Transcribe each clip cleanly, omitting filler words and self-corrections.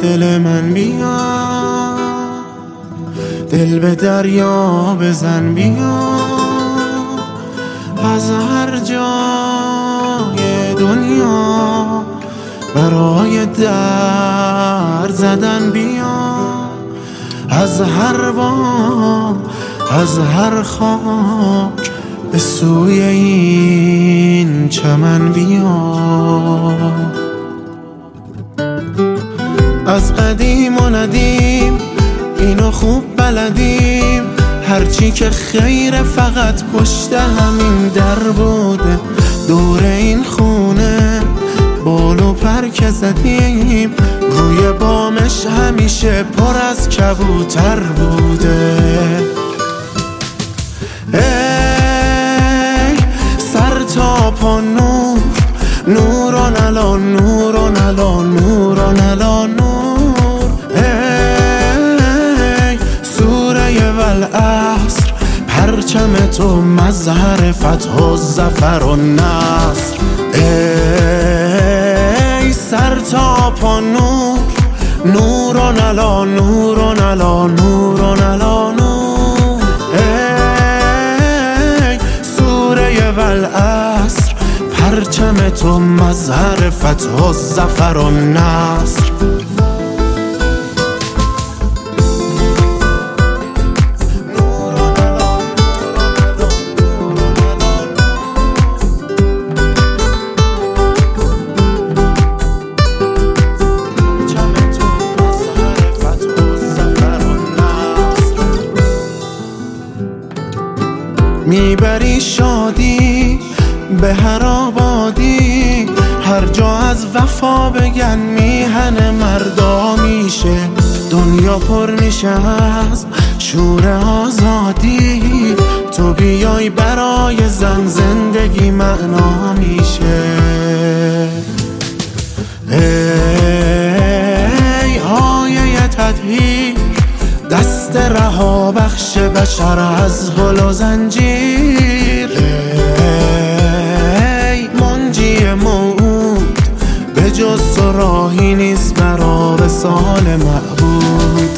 دل من بیا، دل به دریا بزن بیا، از هر جای دنیا برای در زدن بیا، از هر بام از هر خاک به سوی این چمن بیا. از قدیم و ندیم اینو خوب بلدیم، هرچی که خیر فقط پشت همین در بوده. دور این خونه بال و پر که زدیم، روی بامش همیشه پر از کبوتر بوده. ای سر تا پا نور، نوران علا نوران علا نوران علا نور. ای سوره والعصر، پرچم تو مظهر فتح و ظفر و نصر. ای سر تا پا نور، نوران علا نوران علا نوران علا نور. ای سوره والعصر، پرچم تو مظهر فتح و ظفر و نصر. میبری شادی به هر آبادی، هر جا از وفا بگن میهن مردا میشه. دنیا پر میشه از شور آزادی، تو بیای برای زن زندگی معنا میشه. ای آیه تطهیر، دست رها بخش بشر از غل و زنجیر. ای منجی موعود، به جز تو راهی نیست برا وصال معبود.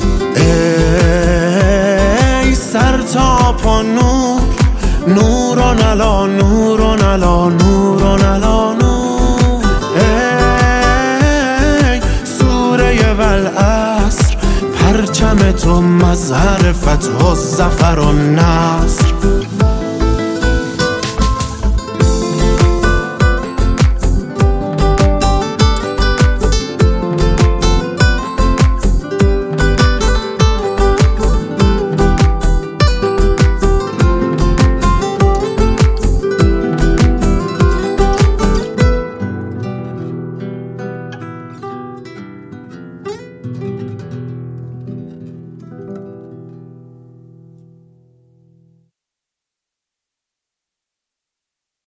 ای سر تا پا نور، نوران علا نوران علا نوران علا نور. ای سوره والعصر، پرچم تو مظهر فتح و ظفر و نصر.